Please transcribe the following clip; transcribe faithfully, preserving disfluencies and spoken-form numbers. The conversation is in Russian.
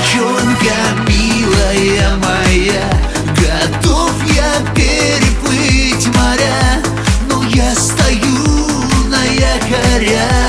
девчонка, милая моя, готов я переплыть моря, но я стою на якорях.